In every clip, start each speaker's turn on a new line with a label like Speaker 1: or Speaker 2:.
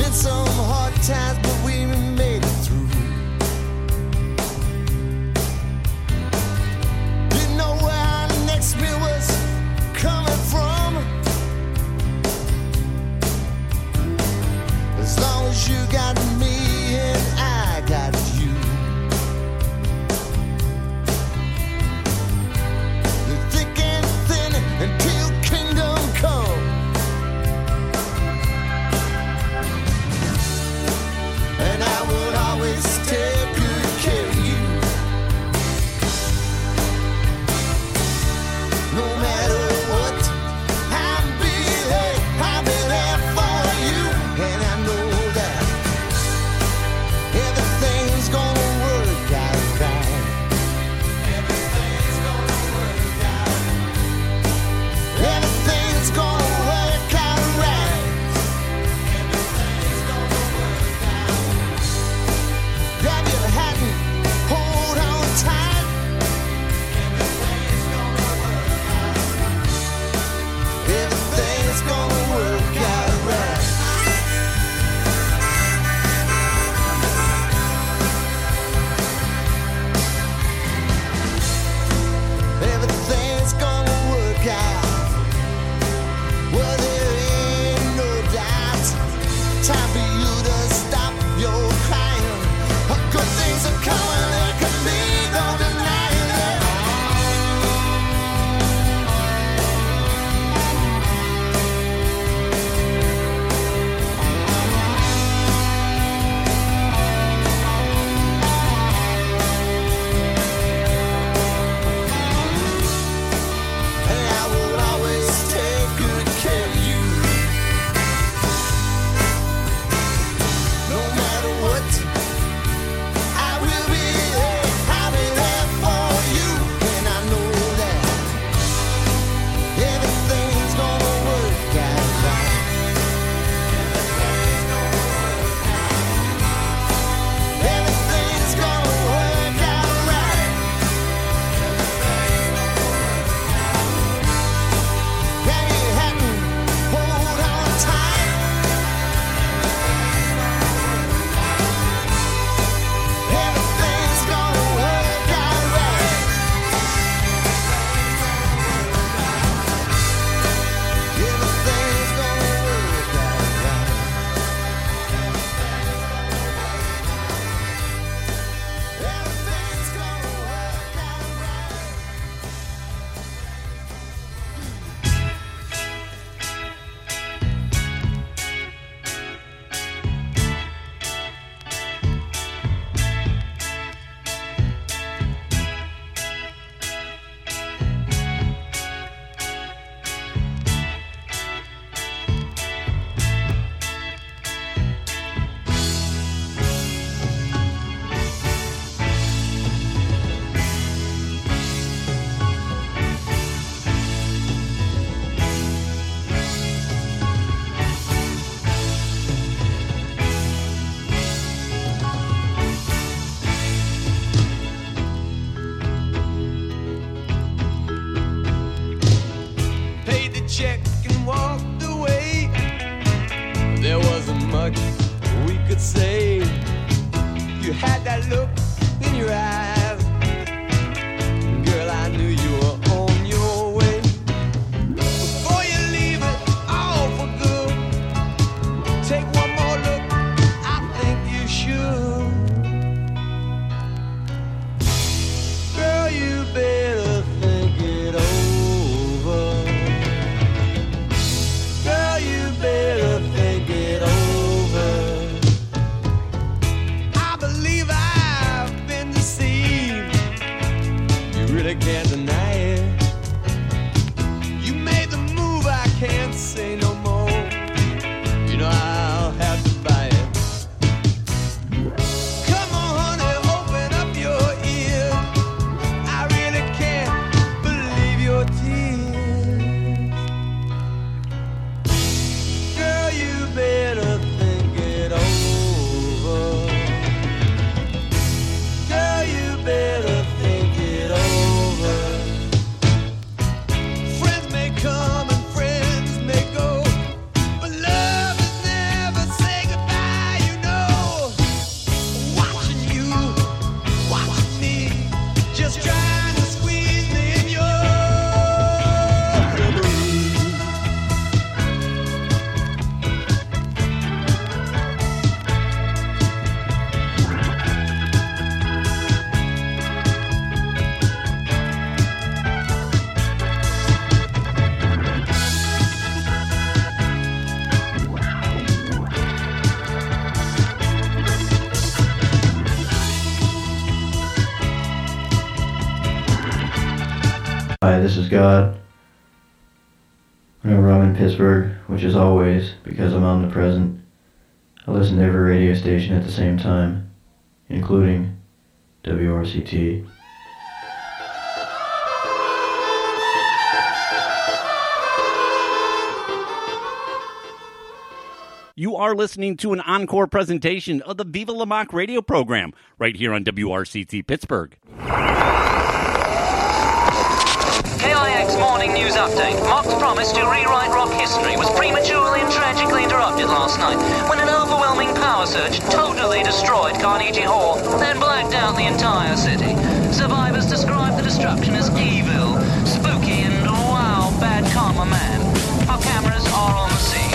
Speaker 1: been some hard times, but we made it through. Didn't know where our next meal was coming from. As long as you got me and I got you. The thick and thin until kingdom come. And I would always take good care of you. No matter what, I'll be there for you. And I know that everything's gonna work out right. Everything's gonna work out. Everything's gonna work out right. Everything's gonna work out. Grab your hat and hold on tight. Everything's gonna work out. Everything's gonna work out right. Everything's gonna work out. Well, there ain't no doubt. Time for you to stop your crying. Good things are coming, there can be no denying it. And I will always take good care of you. No matter what, I will be there. I'll be there for you. And I know that everything's gonna work out right. Everything's gonna work out. Everything's gonna work out right. Grab your hat and hold on tight. Everything's gonna work out right. Everything's gonna work out right. Everything's gonna work out paid the check and walked away. There wasn't much we could say. You had that look in your eyes. Girl, I knew you were on your way. Before you leave it all for good, take one more look, I think you should. Girl, you better think it over. Girl, you better think it over. I believe I've been deceived.
Speaker 2: this is God. Whenever I'm in Pittsburgh, which is always because I'm omnipresent, I listen to every radio station at the same time, including WRCT.
Speaker 3: You are listening to an encore presentation of the Viva La Mock radio program right here on WRCT Pittsburgh.
Speaker 4: KIX Morning News Update. Mock's promise to rewrite rock history was prematurely and tragically interrupted last night when an overwhelming power surge totally destroyed Carnegie Hall, then blacked out the entire city. Survivors describe the destruction as evil, spooky, and wow, bad karma man. Our cameras are on the scene.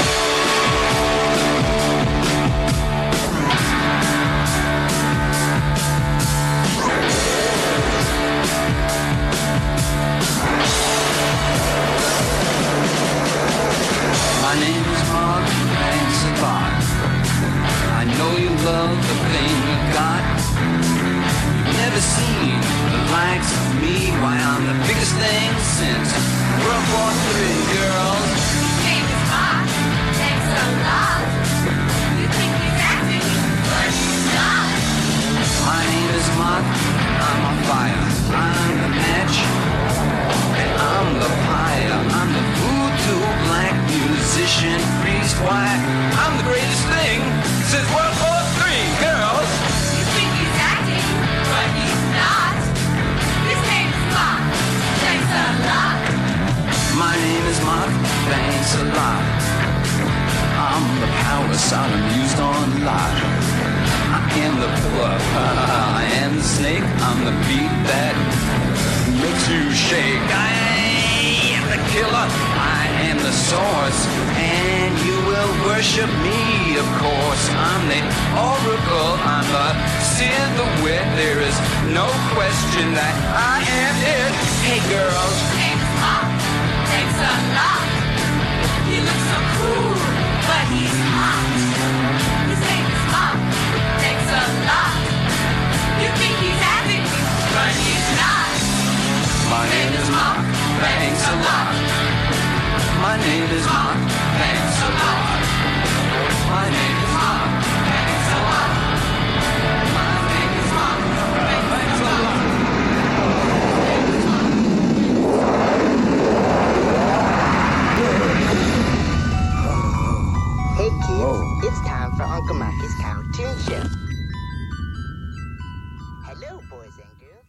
Speaker 5: My name is Mark, thanks a lot. I know you love the thing you got. You've never seen the likes of me. Why, I'm the biggest thing since World War III, girls.
Speaker 6: His name is Mark, thanks a lot. You think he's acting, but he's not.
Speaker 5: My name is Mark, I'm on fire. I'm the match, and I'm the pyre. I'm the voodoo black musician priest. Why, I'm the greatest thing since World War III, girls.
Speaker 6: You think he's acting, but he's not. His name is Mark, thanks a lot.
Speaker 5: My name is Mark, thanks a lot. I'm the power Sodom used on Lot. I am the pillar, I am the snake. I'm the beat that makes you shake. I am the killer, I am the source, and you will worship me, of course. I'm the oracle, I'm the seer, the wit. There is no question that I am it. Hey girls.
Speaker 6: His name is Mark, thanks a lot. He looks so cool, but he's hot. His name is Mark, thanks a lot. You think he's acting, but he's not.
Speaker 5: My name is Mark, thanks a lot. My name is Mark, thanks a lot. My name is Mark, thanks a lot. My name is Mark, thanks a lot.
Speaker 7: Hey kids, it's time for Uncle Mikey's cartoon show. Hello, boys and girls.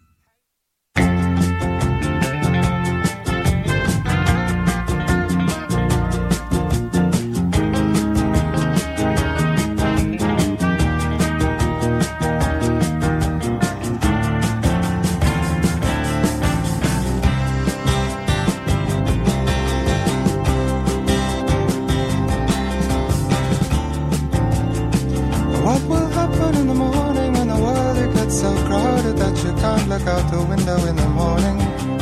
Speaker 8: What will happen in the morning when the world it gets so crowded that you can't look out the window in the morning?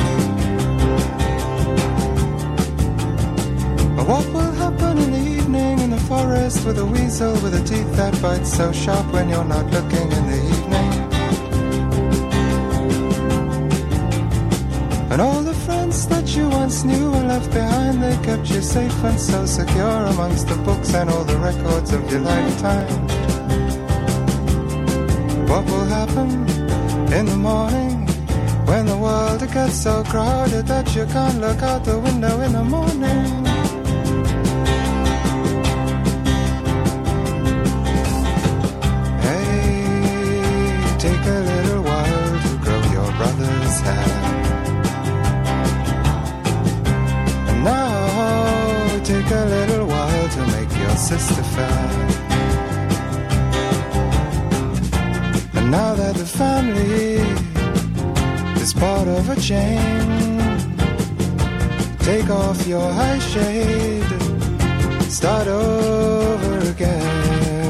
Speaker 8: Or what will happen in the evening in the forest with a weasel with a teeth that bites so sharp when you're not looking in the evening? And all the friends that you once knew and left behind, they kept you safe and so secure amongst the books and all the records of your lifetime. What will happen in the morning when the world gets so crowded that you can't look out the window in the morning? Hey, take a little while to grow your brother's hair. And now take a little while to make your sister fair. Now that the family is part of a chain, take off your high shade, start over again.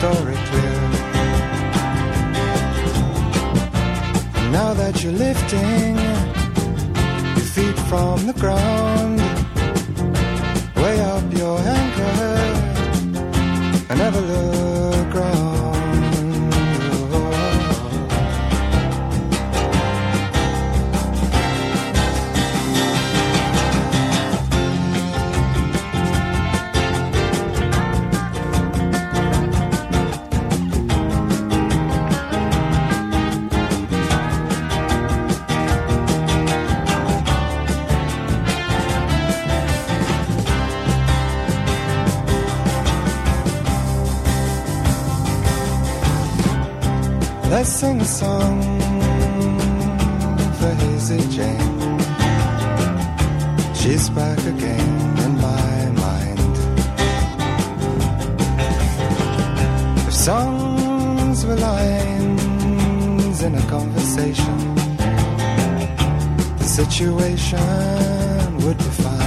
Speaker 8: story clear. And now that you're lifting your feet from the ground, way up your anchor and never look round. Let's sing a song for Hazy Jane. She's back again in my mind. If songs were lines in a conversation, the situation would be fine.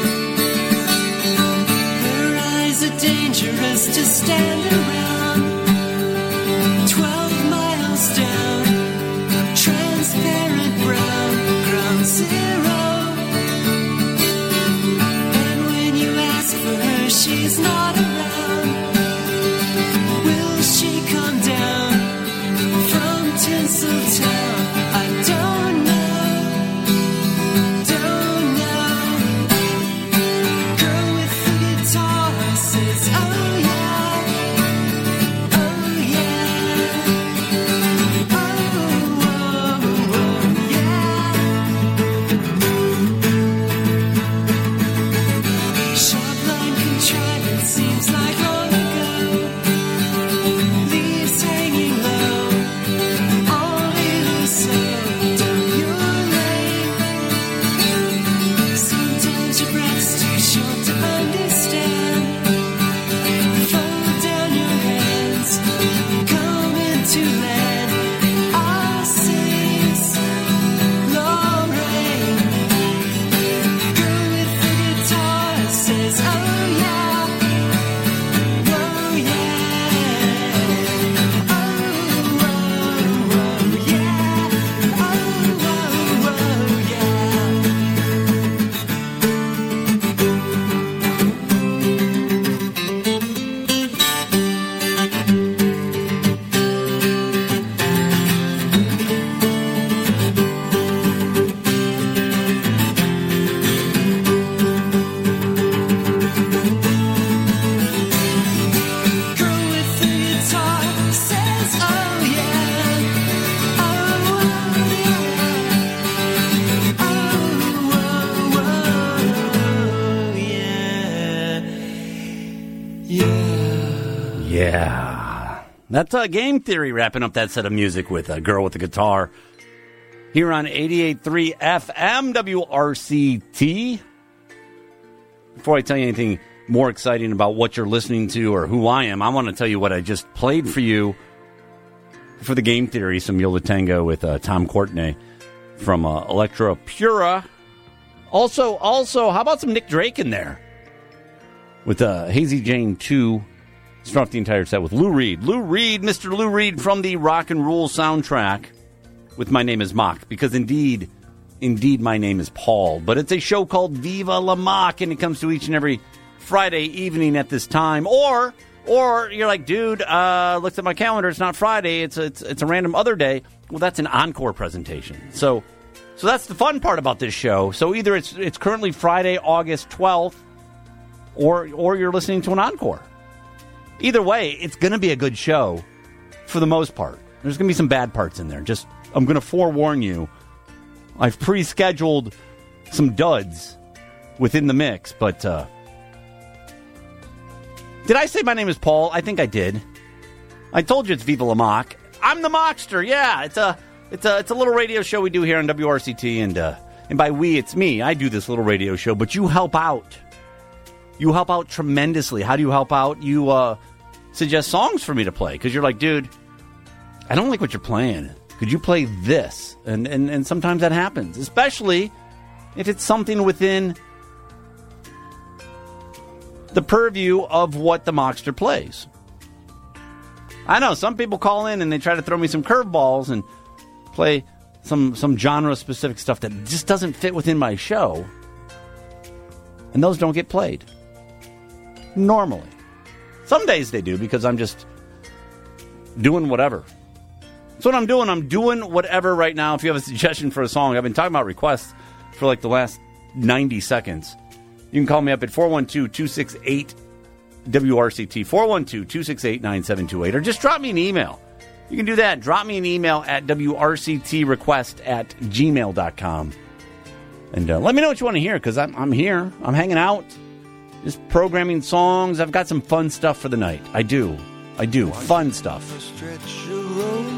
Speaker 9: dangerous to stand around.
Speaker 6: mistletoe. I don't know. Girl with the guitar says, oh yeah, oh yeah, oh yeah. Sharp line contrivance seems like long ago. Leaves hanging low, only the soul down your lane. Sometimes your breath's too short to understand. Fold down your hands, come into land. I'll sing Lorraine. Girl with the guitar says, oh yeah, oh yeah, oh, oh, yeah, oh, Girl with the guitar says, oh yeah, oh yeah, oh yeah, yeah.
Speaker 3: Yeah. That's Game Theory wrapping up that set of music with a girl with a guitar here on 88.3 FM WRCT. Before I tell you anything more exciting about what you're listening to or who I am, I want to tell you what I just played for you for the Game Theory, some Yola Tango with Tom Courtenay from Electra Pura. Also, how about some Nick Drake in there with Hazy Jane 2? Start off the entire set with Lou Reed. Mr. Lou Reed from the Rock and Roll soundtrack with My Name is Mock, because indeed, my name is Paul. But it's a show called Viva La Mock, and it comes to each and every Friday evening at this time. Or you're like, dude, looked at my calendar, it's not Friday, it's a random other day. Well, that's an encore presentation. So that's the fun part about this show. So either it's currently Friday, August 12th, or you're listening to an encore. Either way, it's going to be a good show for the most part. There's going to be some bad parts in there. I'm going to forewarn you. I've pre-scheduled some duds within the mix, but did I say my name is Paul? I think I did. I told you it's Viva La Mock. I'm the Mockster. Yeah, it's a little radio show we do here on WRCT, and by we, it's me. I do this little radio show, but you help out. You help out tremendously. How do you help out? You suggest songs for me to play, because you're like, dude, I don't like what you're playing. Could you play this? And sometimes that happens, especially if it's something within the purview of what the Mockster plays. I know some people call in and they try to throw me some curveballs and play some genre-specific stuff that just doesn't fit within my show, and those don't get played normally. Some days they do, because I'm just doing whatever. That's what I'm doing. I'm doing whatever right now. If you have a suggestion for a song, I've been talking about requests for like the last 90 seconds. You can call me up at 412-268-WRCT, 412-268-9728, or just drop me an email. You can do that. Drop me an email at WRCTrequest@gmail.com. And let me know what you want to hear, because I'm here. I'm hanging out. Just programming songs. I've got some fun stuff for the night. I do. Fun stuff.
Speaker 8: Stretch of road,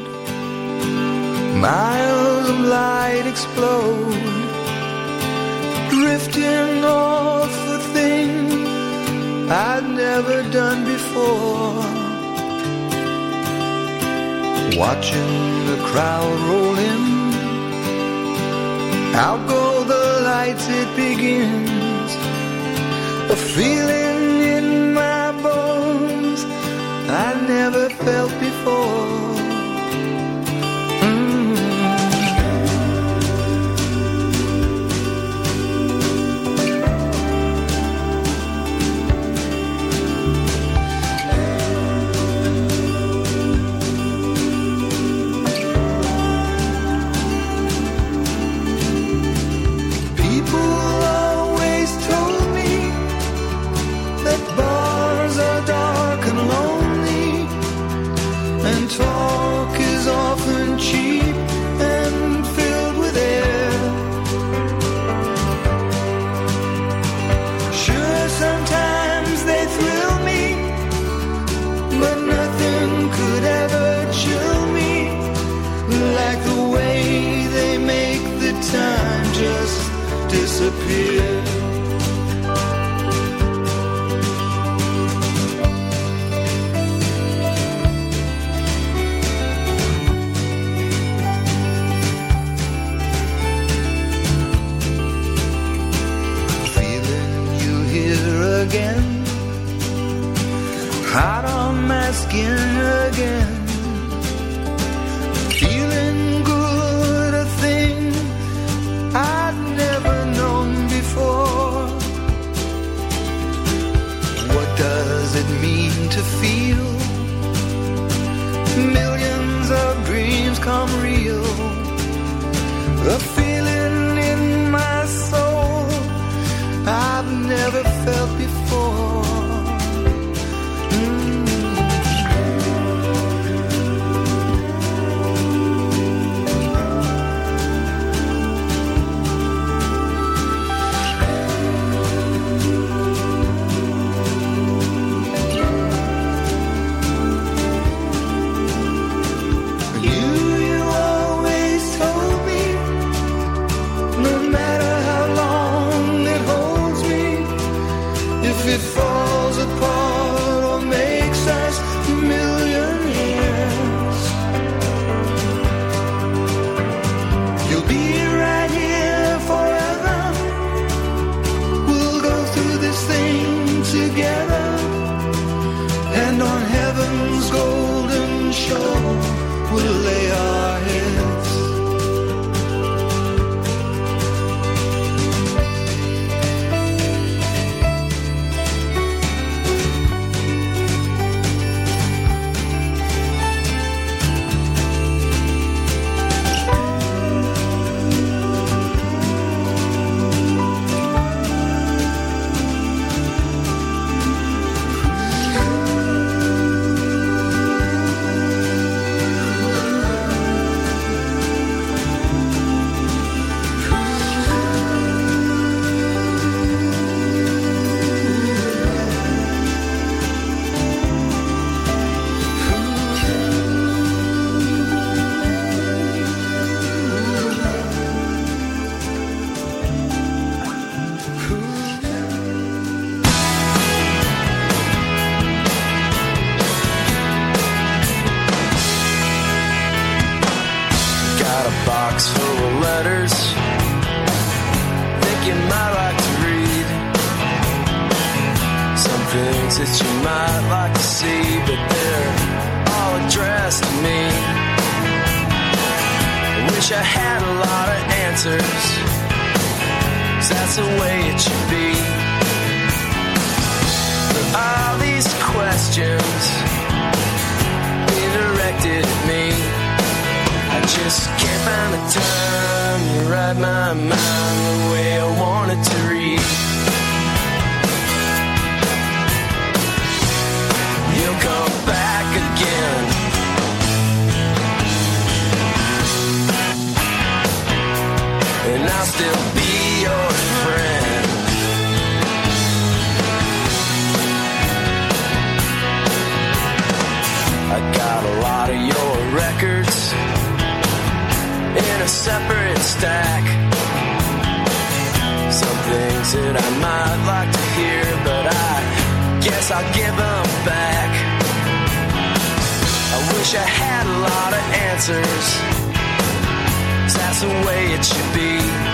Speaker 8: miles of light explode, drifting off the thing I'd never done before. Watching the crowd roll in, out go the lights, it begins. A feeling in my bones I never felt before. is often cheap and filled with air. Sure, sometimes they thrill me, but nothing could ever chill me like the way they make the time just disappear. Again, hot on my skin again, feeling good, a thing I'd never known before. What does it mean to feel? Millions of dreams come real, a feeling in my soul I've never felt before. You always told me, no matter how long it holds me, if it falls apart or makes us millionaires, you'll be right here forever. We'll go through this thing together, and on heaven's golden shore we'll lay our heads. Got a box full of letters, think you might like to read. Some things that you might like to see, but they're all addressed to me. I wish I had a lot of answers, 'cause that's the way it should be. But all these questions being directed at me, I just can't find the time to write my mind the way I want it to read. You'll come back again, and I'll still be your friend. I got a lot of your records in a separate stack. Some things that I might like to hear, but I guess I'll give them back. I wish I had a lot of answers, 'cause that's the way it should be.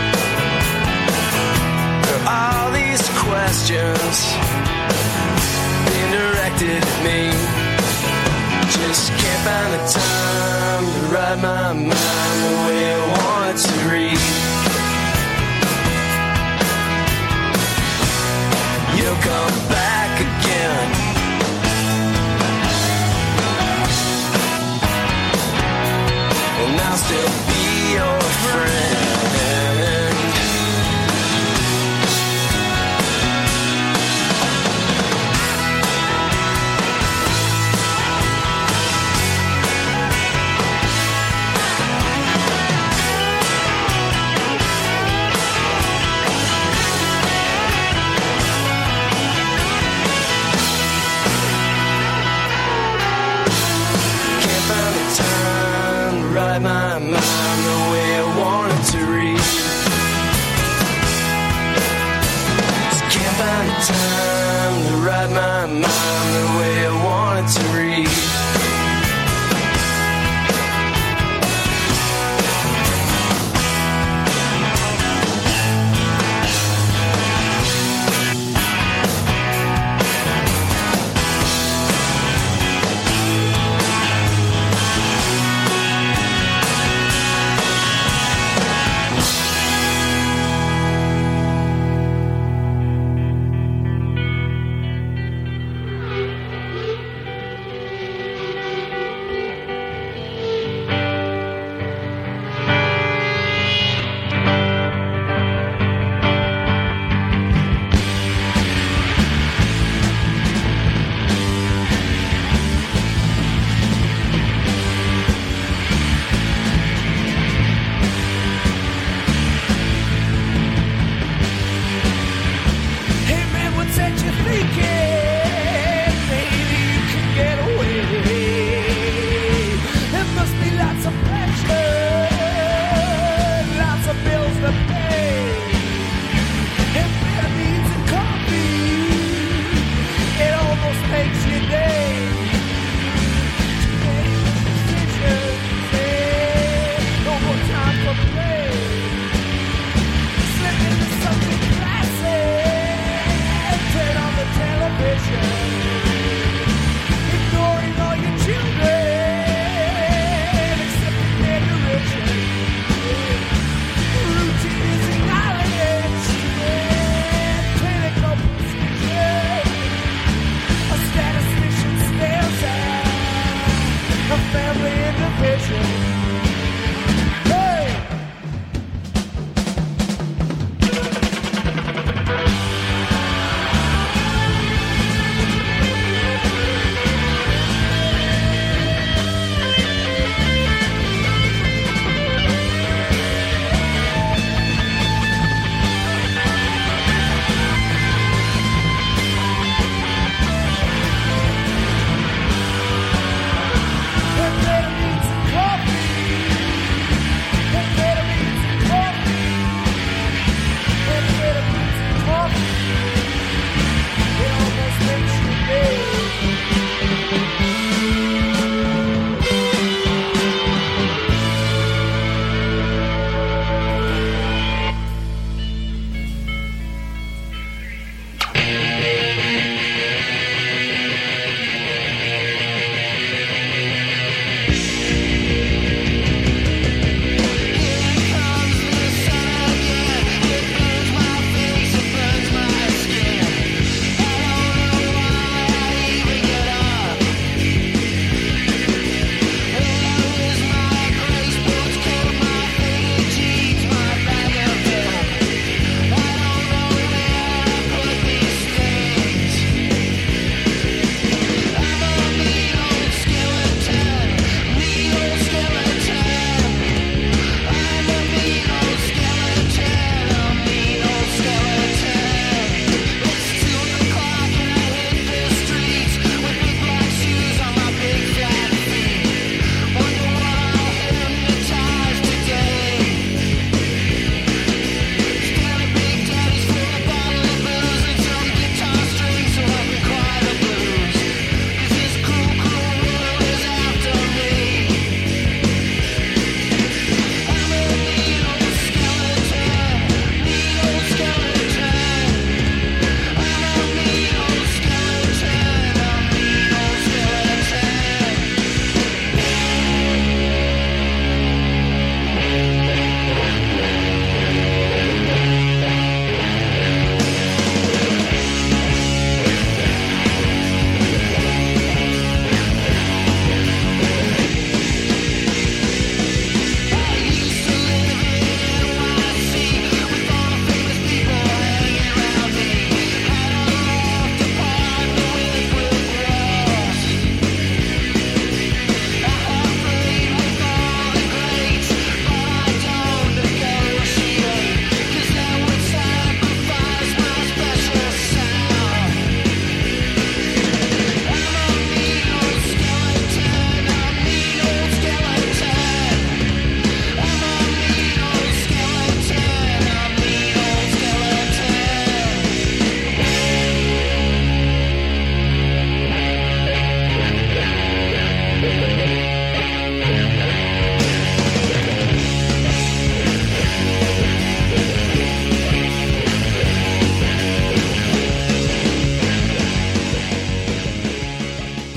Speaker 8: For all these questions being directed at me, just can't find the time to write my mind the way I want it to read. You'll come back again, and I'll still be your friend. write my mind the way I wanted to read. Just can't find the time to write my mind the way I wanted to read.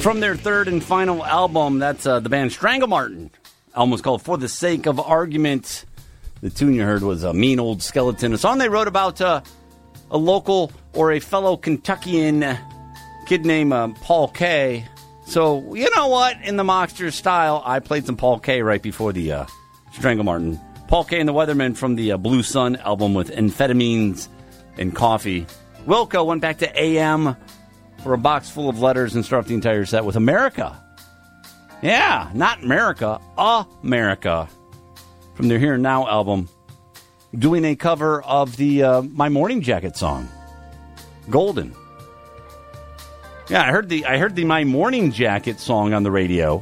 Speaker 3: From their third and final album, that's the band Stranglemartin. Album was called For the Sake of Argument. The tune you heard was Mean Old Skeleton, a song they wrote about a local or a fellow Kentuckian kid named Paul Kaye. So, you know what? In the Mockster style, I played some Paul Kaye right before the Stranglemartin. Paul Kaye and the Weathermen from the Blue Sun album with Amphetamines and Coffee. Wilco went back to AM for a box full of letters and start off the entire set with America. Yeah, not America, America. From their Here and Now album, doing a cover of the My Morning Jacket song, Golden. Yeah, I heard the My Morning Jacket song on the radio.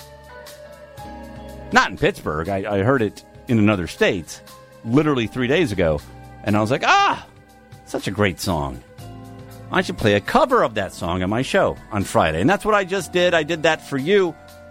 Speaker 3: Not in Pittsburgh. I heard it in another state, literally 3 days ago. And I was like, such a great song. I should play a cover of that song on my show on Friday. And that's what I just did. I did that for you.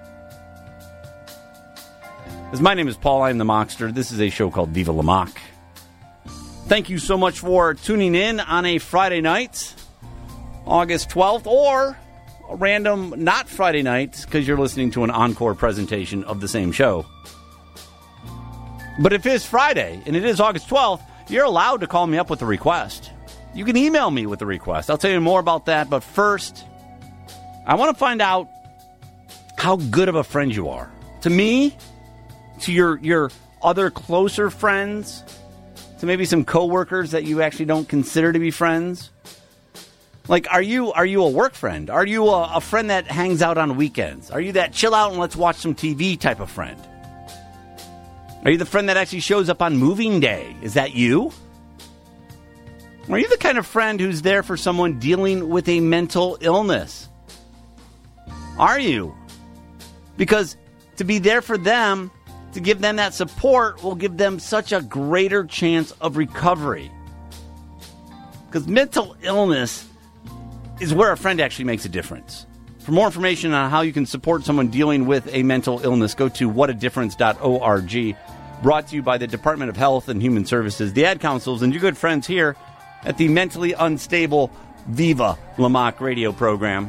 Speaker 3: As my name is Paul, I am the Mockster. This is a show called Viva La Mock. Thank you so much for tuning in on a Friday night, August 12th, or a random not Friday night because you're listening to an encore presentation of the same show. But if it's Friday and it is August 12th, you're allowed to call me up with a request. You can email me with a request. I'll tell you more about that. But first, I want to find out how good of a friend you are. To me, to your other closer friends, to maybe some coworkers that you actually don't consider to be friends. Like, are you a work friend? Are you a friend that hangs out on weekends? Are you that chill out and let's watch some TV type of friend? Are you the friend that actually shows up on moving day? Is that you? Or are you the kind of friend who's there for someone dealing with a mental illness? Are you? Because to be there for them, to give them that support, will give them such a greater chance of recovery. Because mental illness is where a friend actually makes a difference. For more information on how you can support someone dealing with a mental illness, go to whatadifference.org. Brought to you by the Department of Health and Human Services, the Ad Councils, and your good friends here at the mentally unstable Viva La Mock radio program.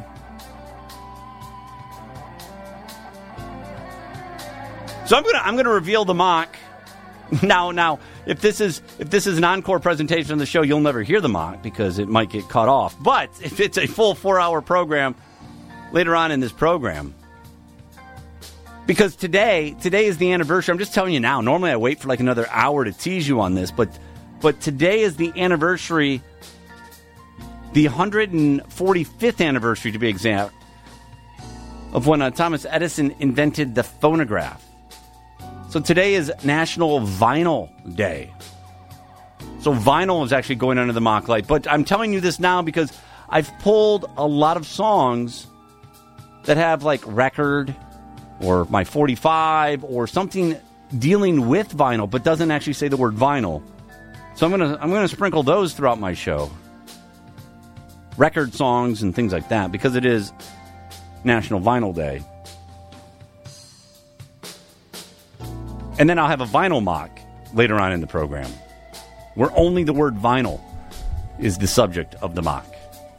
Speaker 3: So I'm gonna reveal the mock. Now, if this is an encore presentation of the show, you'll never hear the mock because it might get cut off. But if it's a full 4-hour program later on in this program, because today is the anniversary. I'm just telling you now. Normally I wait for like another hour to tease you on this, but today is the anniversary, the 145th anniversary to be exact, of when Thomas Edison invented the phonograph. So today is National Vinyl Day. So vinyl is actually going under the mock light. But I'm telling you this now because I've pulled a lot of songs that have like record or my 45 or something dealing with vinyl, but doesn't actually say the word vinyl. So I'm gonna sprinkle those throughout my show. Record songs and things like that, because it is National Vinyl Day. And then I'll have a vinyl mock later on in the program, where only the word vinyl is the subject of the mock.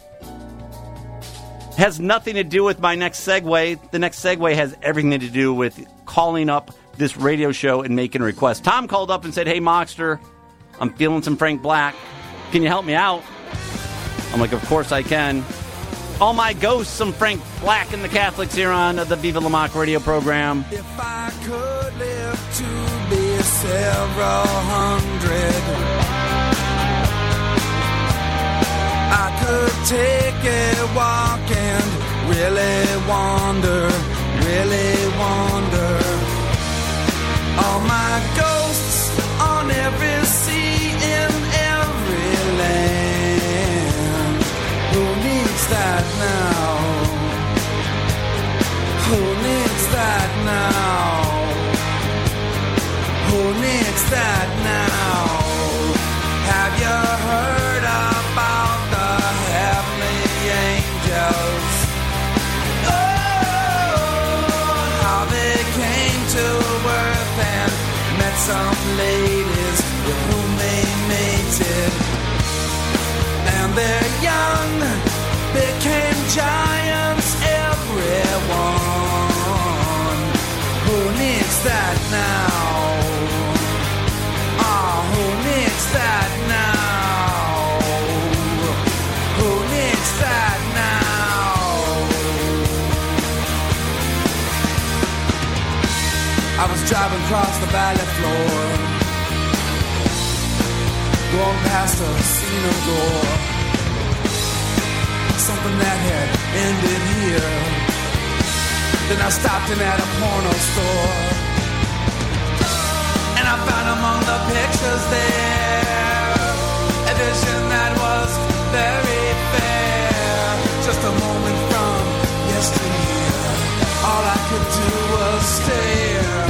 Speaker 3: Has nothing to do with my next segue. The next segue has everything to do with calling up this radio show and making requests. Tom called up and said, "Hey, Mockster, I'm feeling some Frank Black. Can you help me out?" I'm like, of course I can. All my ghosts, some Frank Black and the Catholics here on the Viva La Mock radio program.
Speaker 8: If I could live to be several hundred, I could take a walk and really wander. All my ghosts on every sea in every land. Who needs that now? Who needs that now? Who needs that now? Have you heard about the heavenly angels? Oh, how they came to earth and met some ladies with whom they mated. And their young became giants every
Speaker 5: everyone. Who needs that now? Who needs that now? Who needs that now? I was driving across the valley floor, going past a scene of gore, something that had ended here. Then I stopped in at a porno store, and I found among the pictures there a vision that was very fair. Just a moment from yesteryear, all I could do was stare.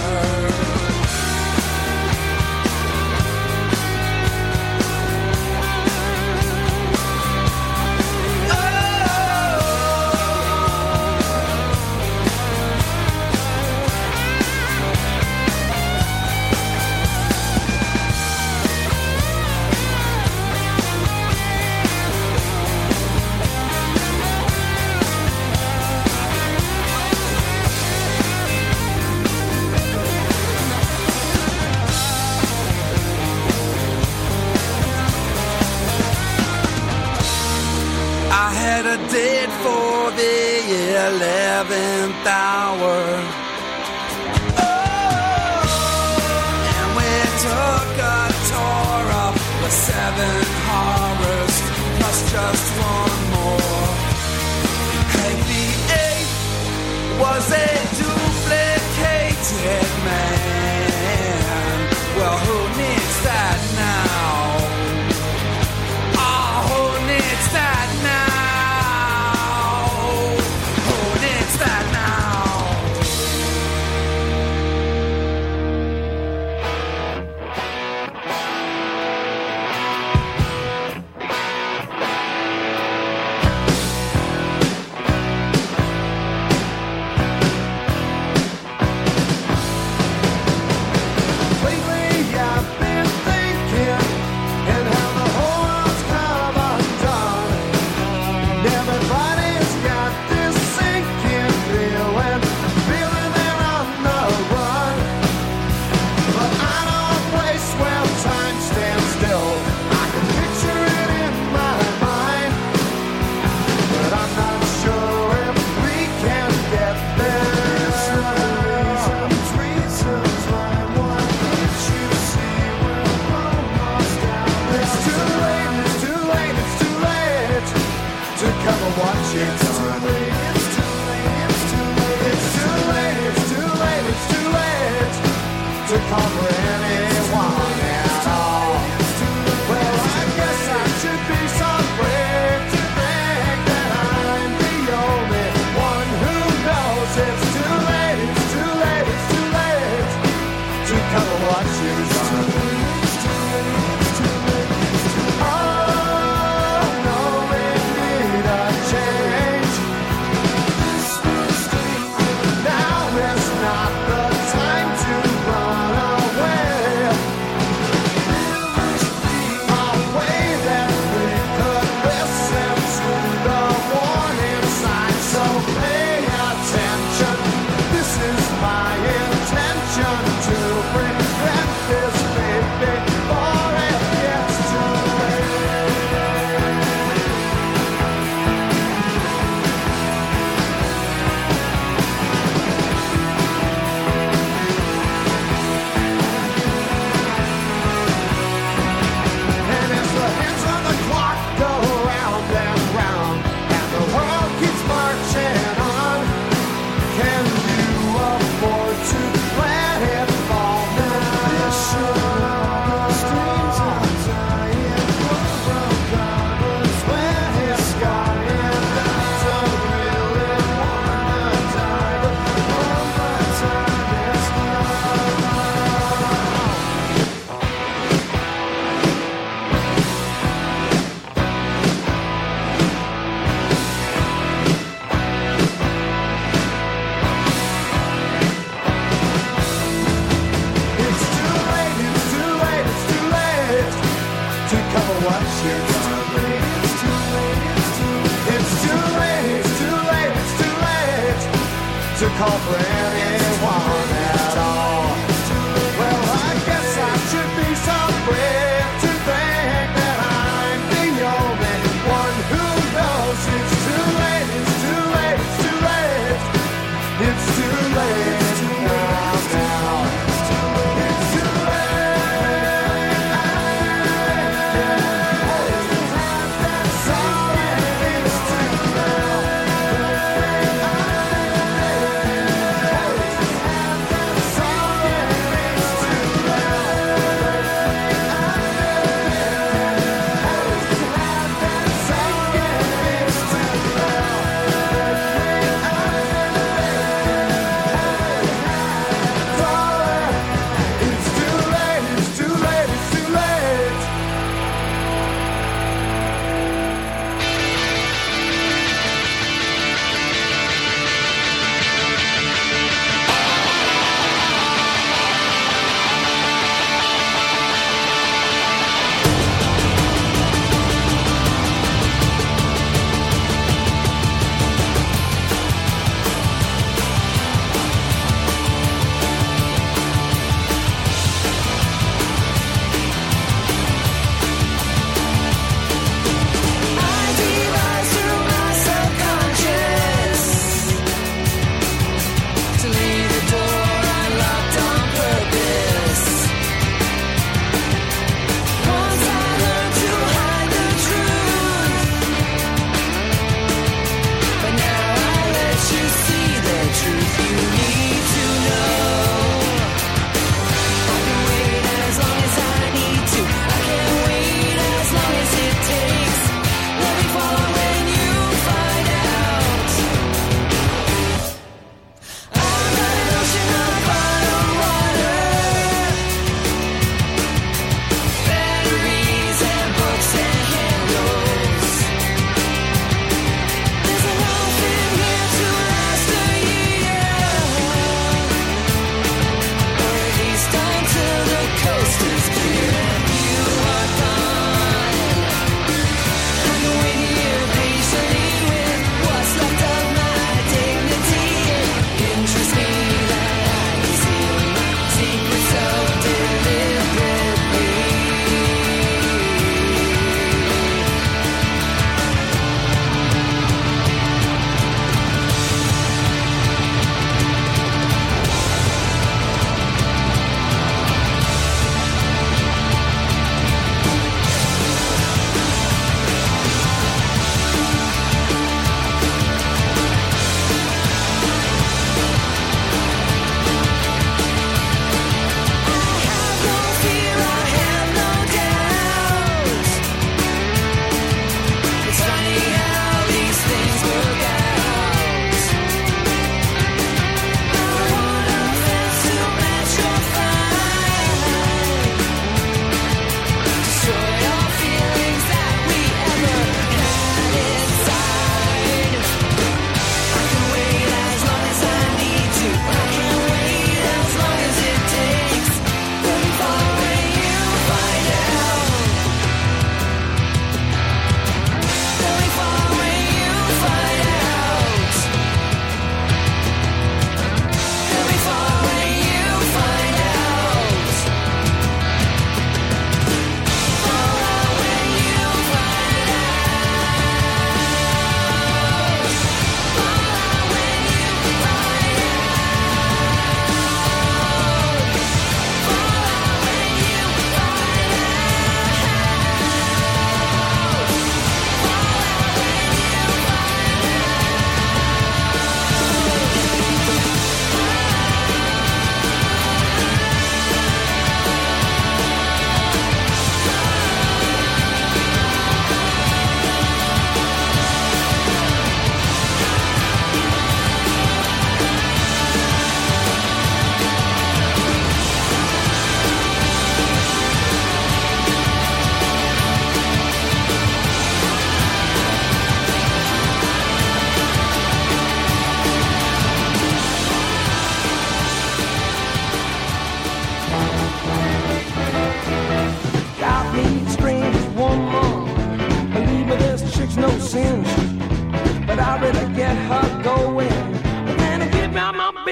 Speaker 5: I had a date for the 11th hour. And we took a tour of the 7 harbors, plus just one more. And the 8th was a duplicated man. Well, who needs that now? Who needs that now? Who needs that now?
Speaker 8: Lately I've been thinking and how the whole world's come undone. And everybody's got this sinking feeling they're on the run. But I don't place where time stands still. I can picture it in my mind, but I'm not sure if we can get there. Reasons why one can't you see we're almost out. It's too late, it's too late, it's too late to come and watch it. It's too late, it's too late, it's too late, it's too late, it's too late, it's too late to cover anyone at all. Well, I guess I should be so brave to think that I'm the only one who knows it's too late, it's too late, it's too late to come and watch you. Oh, no, we need a change. Now is not the time to run away. A way that we could listen to the warning signs. So pay attention. This is my intention to prevent this baby before it gets too late. And as the hands on the clock go round and round, and the world keeps marching on, can you afford to let it fall now? The streams are dying, world covers where it's gone, and I don't really wanna die, but all my time is gone. It's too late, it's too late, it's too late to cover what you've done. It's too late, it's too late, it's too late, it's too late, it's too late
Speaker 1: call for anyone at all. Well, I guess I should be somewhere to think that I'm the only one who knows it's too late, it's too late, it's too late. It's too late now, now. It's too late.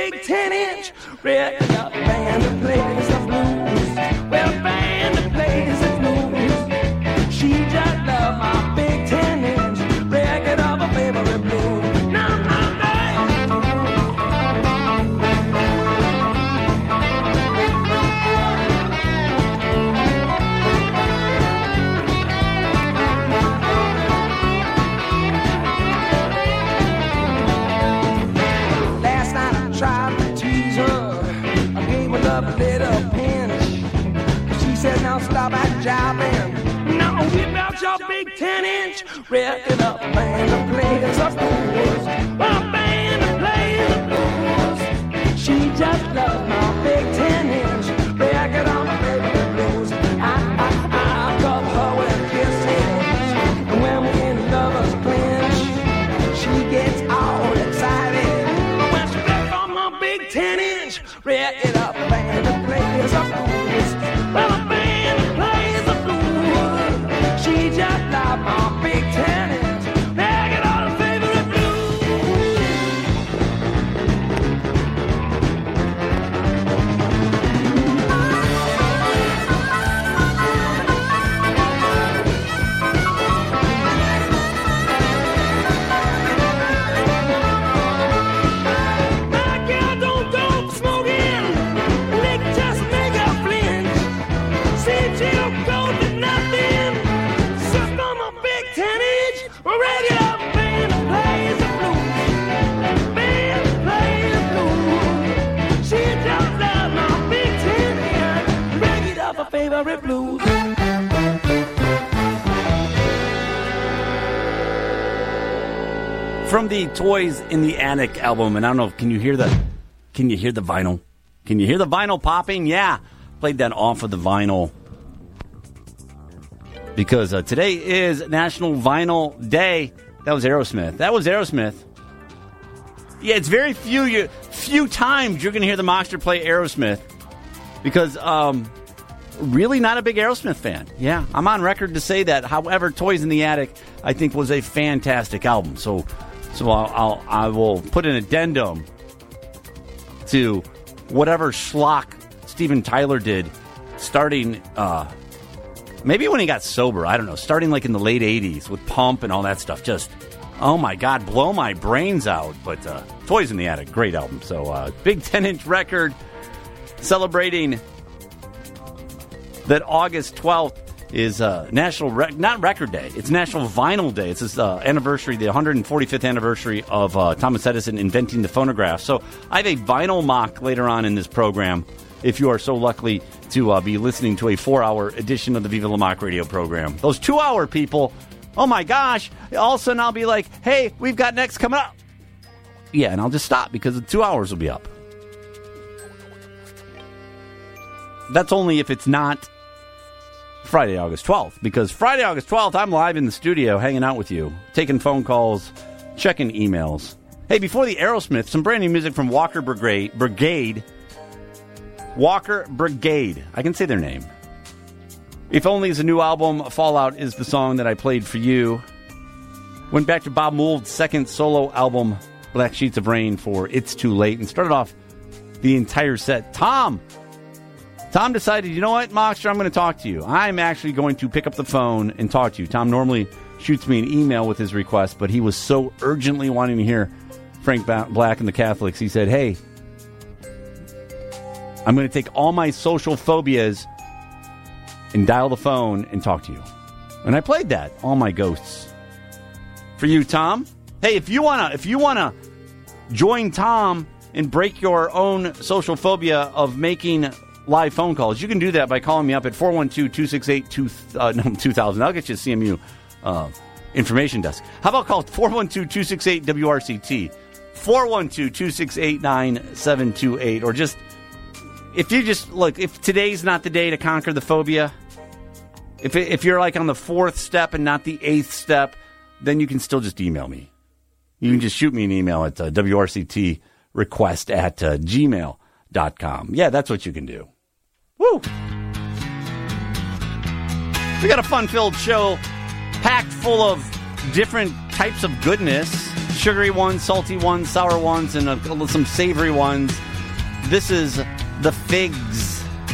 Speaker 8: big 10-inch record of a band that plays the blues. Well, a band that plays the blues. She just loved my big 10-inch record of a favorite blues. Now, a little pinch. She said, now stop at jobbing. Now whip out your big 10-inch record up, band that plays the blues. A band that plays the blues. She just loves my big 10-inch record on my favorite blues. I cover her with kisses, and when we in lovers clinch, she gets all excited when she rips on my big 10-inch record up. Well, a band that plays the blues. She just loved my big 10-inch record on her favorite My girl don't go smoking. Lick just make her flinch. See, she'll go to nothing. Just on my big 10-inch regular band that plays the blues. Band that plays the blues. She just loves my big 10-inch record of her favorite blues.
Speaker 3: From the Toys in the Attic album, and I don't know, can you hear the vinyl? Can you hear the vinyl popping? Yeah, played that off of the vinyl because today is National Vinyl Day. That was Aerosmith. Yeah, it's very few times you're going to hear the Mockster play Aerosmith because really not a big Aerosmith fan. Yeah, I'm on record to say that. However, Toys in the Attic I think was a fantastic album. So I will put an addendum to whatever schlock Steven Tyler did starting maybe when he got sober, I don't know, starting like in the late 80s with Pump and all that stuff. Just, oh my God, blow my brains out. But Toys in the Attic, great album. So big 10-inch record celebrating that August 12th is National, not Record Day, it's National Vinyl Day. It's his anniversary, the 145th anniversary of Thomas Edison inventing the phonograph. So I have a vinyl mock later on in this program, if you are so lucky to be listening to a 4-hour edition of the Viva La Mock radio program. Those 2-hour people, oh my gosh, all of a sudden I'll be like, hey, we've got next coming up. Yeah, and I'll just stop because the 2 hours will be up. That's only if it's not Friday, August 12th, because Friday, August 12th, I'm live in the studio hanging out with you, taking phone calls, checking emails. Hey, before the Aerosmith, some brand new music from Walker Brigade. Walker Brigade. I can say their name. If Only is a new album. Fallout is the song that I played for you. Went back to Bob Mould's second solo album, Black Sheets of Rain, for It's Too Late, and started off the entire set. Tom decided, you know what, Mockster, I'm going to talk to you. I'm actually going to pick up the phone and talk to you. Tom normally shoots me an email with his request, but he was so urgently wanting to hear Frank Black and the Catholics. He said, hey, I'm going to take all my social phobias and dial the phone and talk to you. And I played that, All My Ghosts, for you, Tom. Hey, if you wanna join Tom and break your own social phobia of making live phone calls, you can do that by calling me up at 412-268-2000. I'll get you a CMU information desk. How about call 412-268-WRCT, 412-268-9728, or just, if today's not the day to conquer the phobia, if you're like on the 4th step and not the 8th step, then you can still just email me. You can just shoot me an email at WRCTrequest@gmail.com. Yeah, that's what you can do. Woo! We got a fun-filled show packed full of different types of goodness. sugary ones, salty ones, sour ones, and some savory ones. This is the Figs.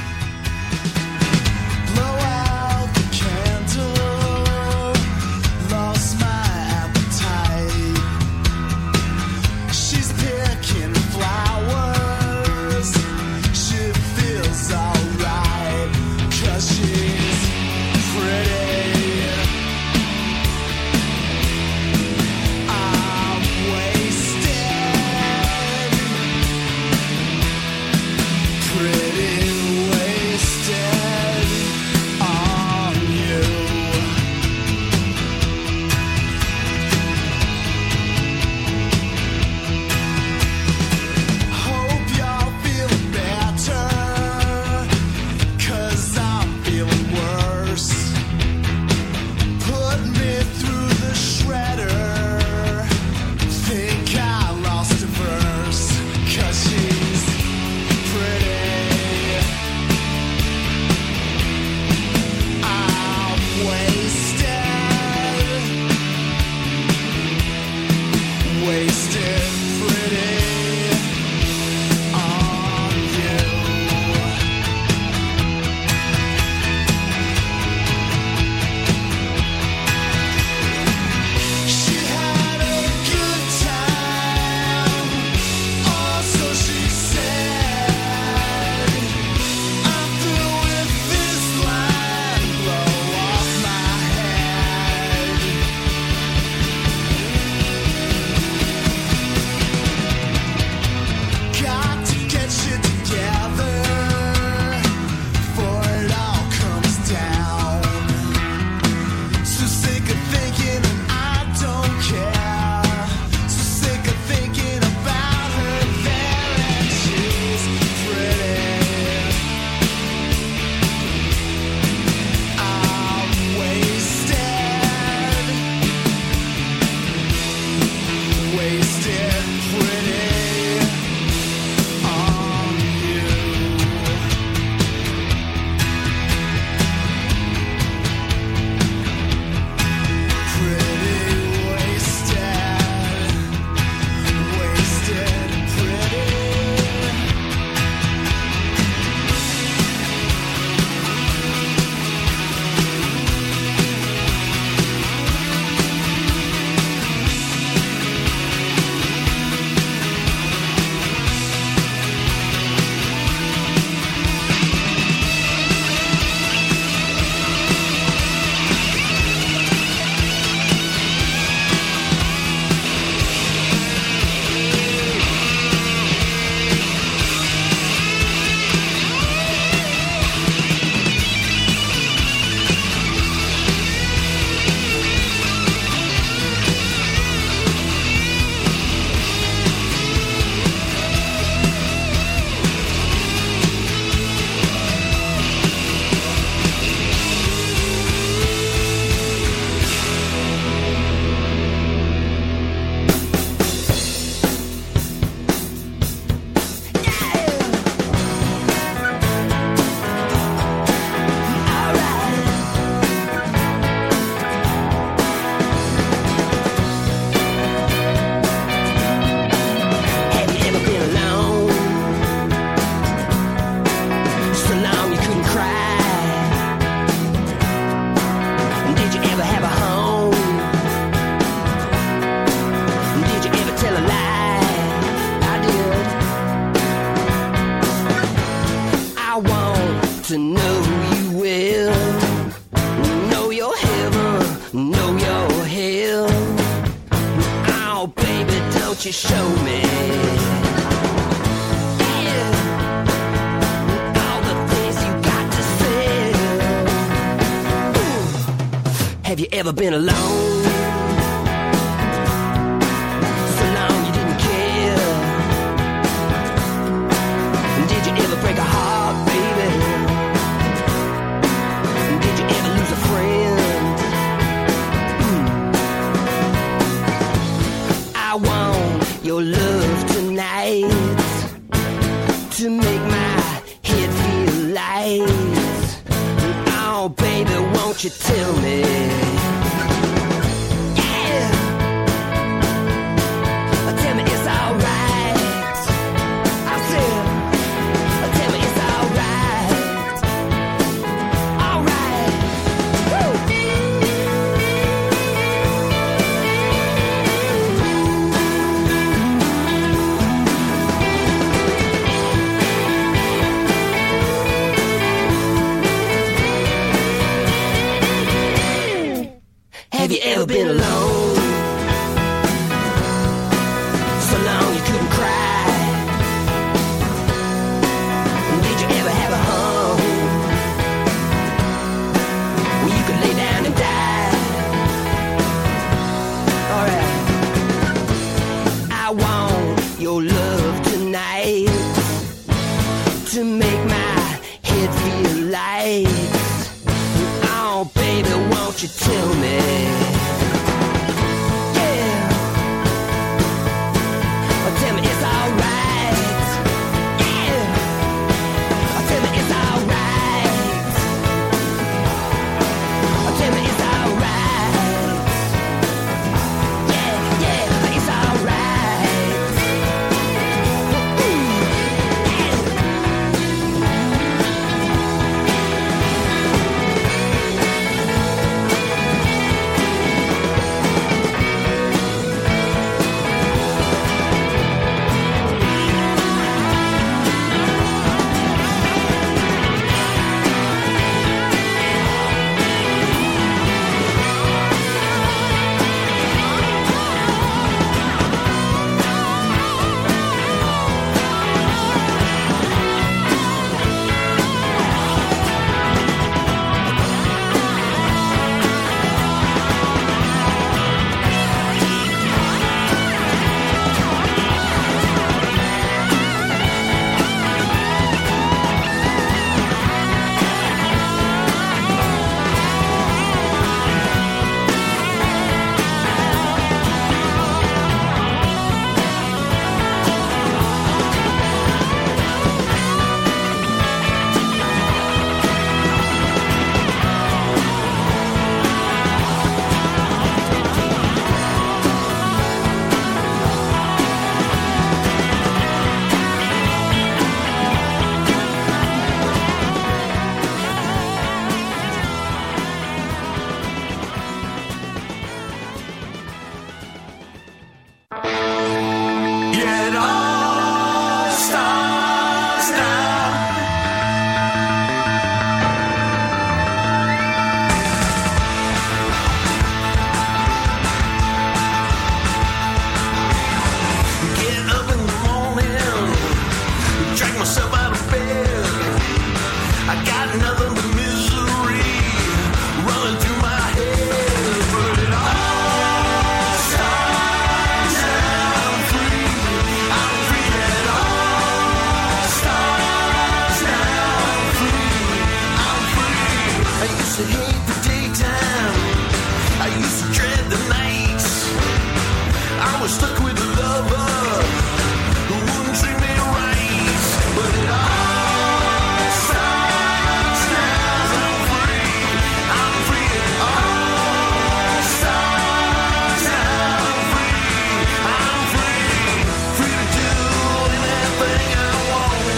Speaker 8: won't you show me? Yeah. All the things you got to say. Ooh. Have you ever been alone? So long you didn't care. Did you ever break a heart, baby? Did you ever lose a friend? I want your love tonight to make my head feel light. Oh, baby, won't you tell me? Yeah. right. Oh, baby, won't you tell me? Yeah. Oh, tell me it's alright. Yeah. Oh, tell me it's alright. Oh, tell me it's alright. Yeah, yeah, it's alright. It all starts now. Get up in the morning, drag myself out of bed. I got nothing but misery running through my head, but it all starts now. I'm free, it all starts now. I'm free. I used to hate the daytime, I used to dread the nights. I was stuck with a lover who wouldn't treat me right, but it all starts now. I'm free, it all starts now. I'm free to do anything I want,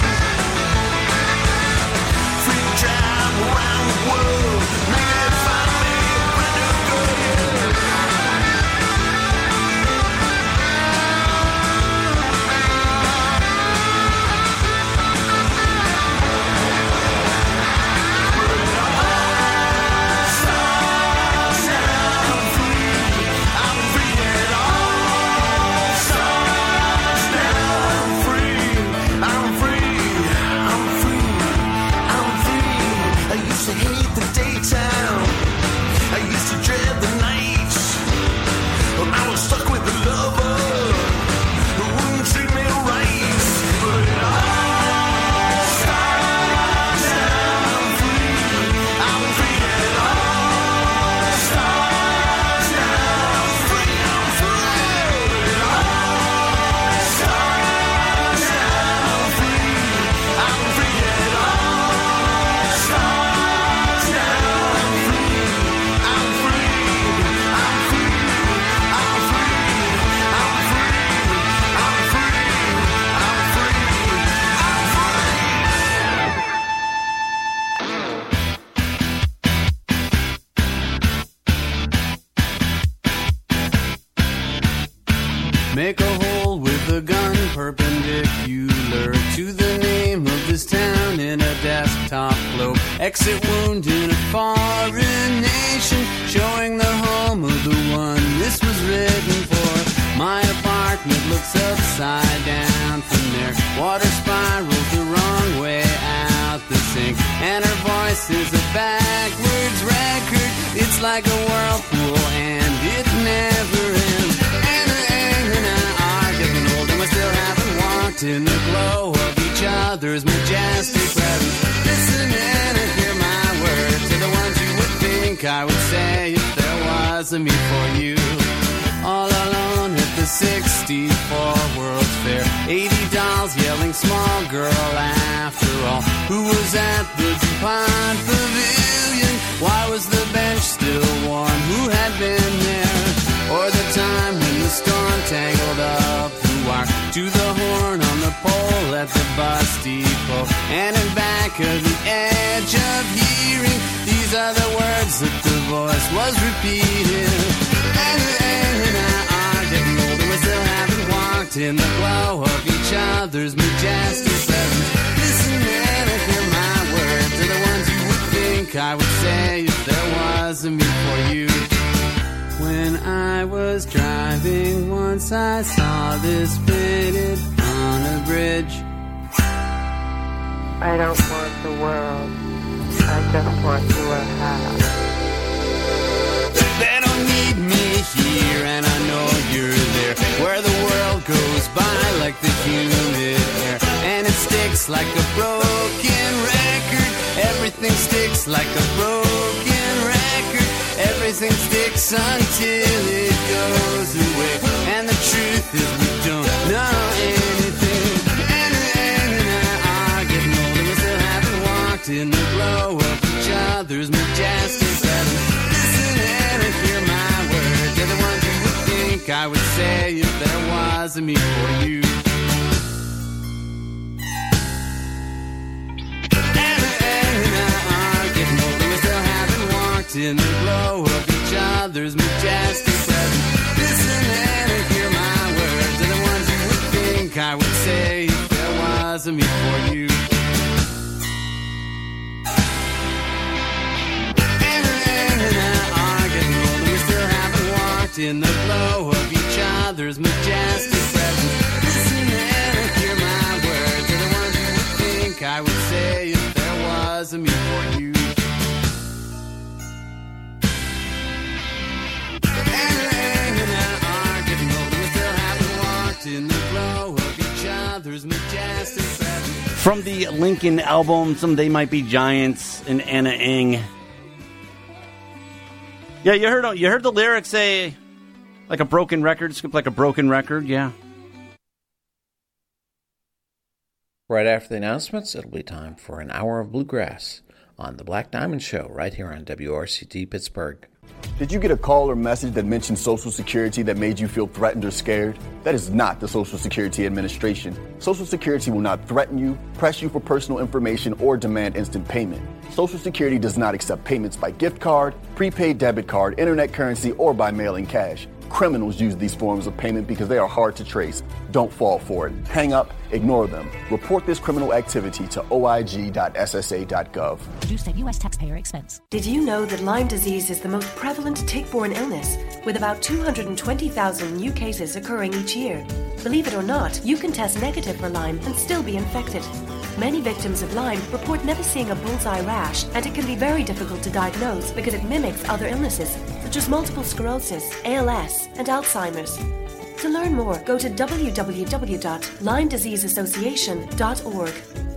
Speaker 8: free to drive around the world, maybe find me a brand new girl.
Speaker 9: Make a hole with a gun perpendicular to the name of this town in a desktop globe. Exit wound in a foreign nation, showing the home of the one this was written for. My apartment looks upside down from there. Water spirals the wrong way out the sink, and her voice is a backwards record. It's like a whirlpool and it never ends. And I are getting old and we still haven't walked in the glow of each other's majestic presence. Listen, anything I would say if there was a me for you? All alone at the 64 World's Fair, 80 dolls yelling small girl after all. Who was at the DuPont Pavilion? Why was the bench still warm? Who had been there? Or the time when the storm tangled up the wire to the horn on the pole at the bus depot, and in back of the edge of hearing, these are the words that the voice was repeating. And I getting older, we still haven't walked in the glow of each other's majestic presence. Listen and hear my words, are the ones you would think I would say if there was a me for you. When I was driving once, I saw this painted on a bridge.
Speaker 10: I don't want the world, I just want your house.
Speaker 9: They don't need me here, and I know you're there, where the world goes by like the humid air, and it sticks like a broken record. Everything sticks like a broken record. Everything sticks until it goes away, and the truth is we don't know anything. And I getting older, we still haven't walked in the glow of each other's majestic presence. Listen and hear my words, they're the ones you would think I would say if there was a me for you. In the glow of each other's majestic presence. Listen and hear my words, are the ones you would think I would say if there was a me for you. And getting older, we still haven't walked in the glow of each other's majestic presence. Listen and hear my words, are the ones you would think I would say if there was a me for you. In the glow of each other's majestic presence.
Speaker 3: From the Lincoln album, Some They Might Be Giants and Anna Ng. Yeah, you heard the lyrics say like a broken record, like a broken record, yeah.
Speaker 11: Right after the announcements, it'll be time for an hour of bluegrass on the Black Diamond Show right here on WRCT Pittsburgh.
Speaker 12: Did you get a call or message that mentioned Social Security that made you feel threatened or scared? That is not the Social Security Administration. Social Security will not threaten you, press you for personal information, or demand instant payment. Social Security does not accept payments by gift card, prepaid debit card, internet currency, or by mailing cash. Criminals use these forms of payment because they are hard to trace. Don't fall for it. Hang up, ignore them. Report this criminal activity to oig.ssa.gov.
Speaker 13: Produced at U.S. taxpayer expense.
Speaker 14: Did you know that Lyme disease is the most prevalent tick-borne illness, with about 220,000 new cases occurring each year? Believe it or not, you can test negative for Lyme and still be infected. Many victims of Lyme report never seeing a bullseye rash, and it can be very difficult to diagnose because it mimics other illnesses, such as multiple sclerosis, ALS, and Alzheimer's. To learn more, go to www.LymeDiseaseAssociation.org.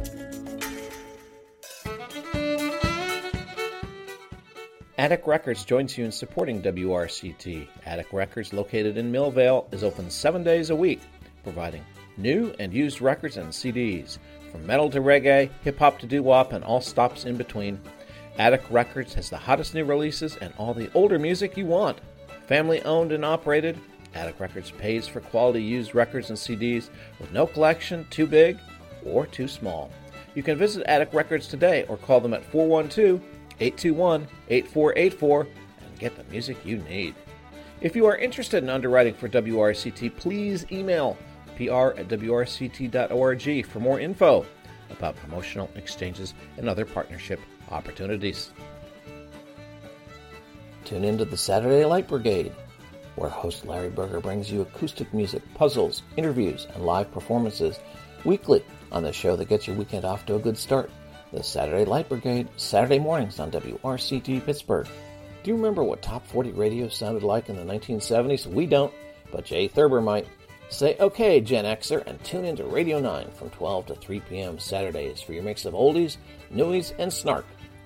Speaker 11: Attic Records joins you in supporting WRCT. Attic Records, located in Millvale, is open 7 days a week, providing new and used records and CDs. From metal to reggae, hip-hop to doo-wop, and all stops in between, Attic Records has the hottest new releases and all the older music you want. Family owned and operated, Attic Records pays for quality used records and CDs with no collection too big or too small. You can visit Attic Records today or call them at 412-821-8484 and get the music you need. If you are interested in underwriting for WRCT, please email pr@wrct.org for more info about promotional exchanges and other partnership opportunities. Tune into the Saturday Light Brigade, where host Larry Berger brings you acoustic music, puzzles, interviews, and live performances weekly on the show that gets your weekend off to a good start. The Saturday Light Brigade, Saturday mornings on WRCT Pittsburgh. Do you remember what Top 40 radio sounded like in the 1970s? We don't, but Jay Thurber might. Say okay, Gen Xer, and tune into Radio 9 from 12 to 3 p.m. Saturdays for your mix of oldies, newies, and snark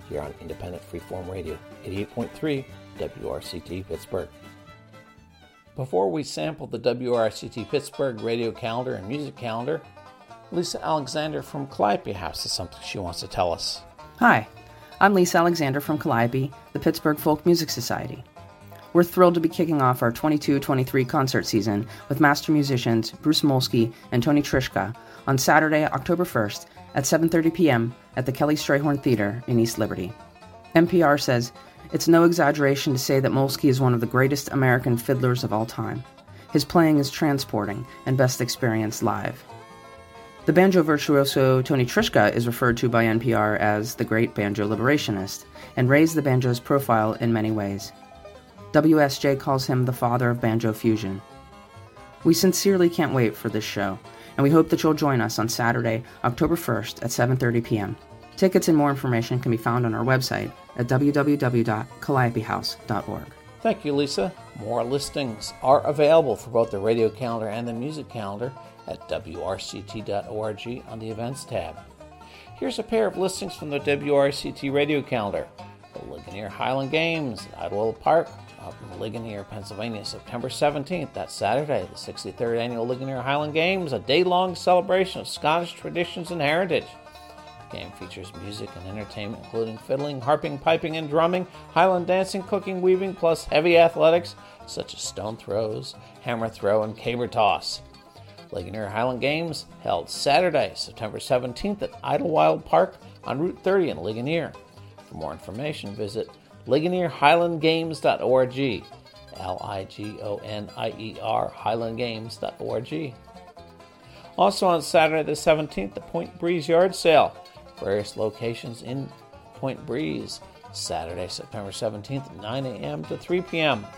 Speaker 11: here on Independent Freeform Radio, 88.3 WRCT Pittsburgh. Before we sample the WRCT Pittsburgh radio calendar and music calendar, Lisa Alexander from Calliope House has something she wants to tell us.
Speaker 15: Hi, I'm Lisa Alexander from Calliope, the Pittsburgh Folk Music Society. We're thrilled to be kicking off our 22-23 concert season with master musicians Bruce Molsky and Tony Trischka on Saturday, October 1st at 7:30 p.m. at the Kelly Strayhorn Theater in East Liberty. NPR says, it's no exaggeration to say that Molsky is one of the greatest American fiddlers of all time. His playing is transporting and best experienced live. The banjo virtuoso Tony Trischka is referred to by NPR as the great banjo liberationist and raised the banjo's profile in many ways. WSJ calls him the father of banjo fusion. We sincerely can't wait for this show, and we hope that you'll join us on Saturday, October 1st at 7:30 p.m. Tickets and more information can be found on our website at www.calliopehouse.org.
Speaker 11: Thank you, Lisa. More listings are available for both the radio calendar and the music calendar at wrct.org on the Events tab. Here's a pair of listings from the WRCT radio calendar. The Ligonier Highland Games at Idlewild Park up in Ligonier, Pennsylvania, September 17th. That's Saturday, the 63rd Annual Ligonier Highland Games, a day-long celebration of Scottish traditions and heritage. The game features music and entertainment, including fiddling, harping, piping, and drumming, Highland dancing, cooking, weaving, plus heavy athletics such as stone throws, hammer throw, and caber toss. Ligonier Highland Games held Saturday, September 17th at Idlewild Park on Route 30 in Ligonier. For more information, visit LigonierHighlandGames.org, Ligonier, HighlandGames.org. Also on Saturday the 17th, the Point Breeze Yard Sale. Various locations in Point Breeze. Saturday, September 17th, 9 a.m. to 3 p.m.